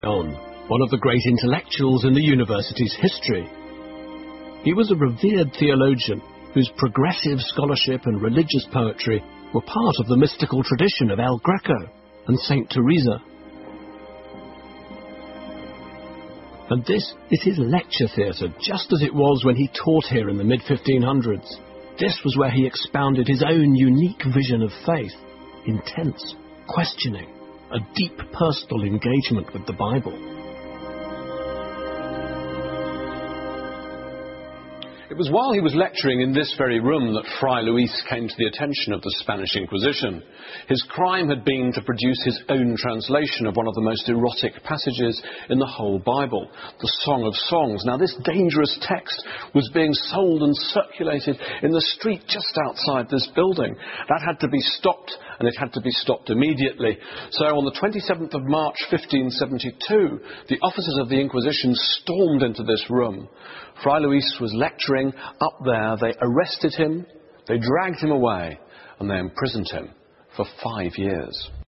One of the great intellectuals in the university's history. He was a revered theologian whose progressive scholarship and religious poetry were part of the mystical tradition of El Greco and Saint Teresa. And this is his lecture theatre, just as it was when he taught here in the mid-1500s. This was where he expounded his own unique vision of faith, intense, questioning, a deep personal engagement with the Bible. It was while he was lecturing in this very room that Fray Luis came to the attention of the Spanish Inquisition. His crime had been to produce his own translation of one of the most erotic passages in the whole Bible, the Song of Songs. Now, this dangerous text was being sold and circulated in the street just outside this building. That had to be stopped, and it had to be stopped immediately. So on the 27th of March 1572, the officers of the Inquisition stormed into this room. Fray Luis was lecturing up there. They arrested him, they dragged him away, and they imprisoned him for 5 years.